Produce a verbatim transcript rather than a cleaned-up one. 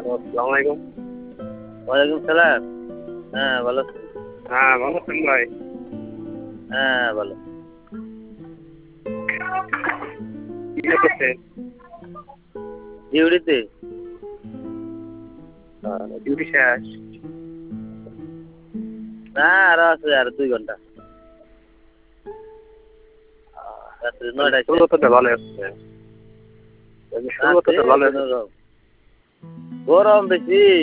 আসসালামু আলাইকুম। ওয়ালাইকুম সালাম। হ্যাঁ ভালো আছেন? হ্যাঁ ভালো আছেন ভাই? হ্যাঁ ভালো। কি করতেছেন? ডিউটিতে। ডিউটি শেষ? না আরো আছে আর দুই ঘন্টা। রাত্রে নয়টায় শেষ। শুরুতে তো ভালো হচ্ছে। শুরুতে তো ভালো হচ্ছে। গরম বেশি।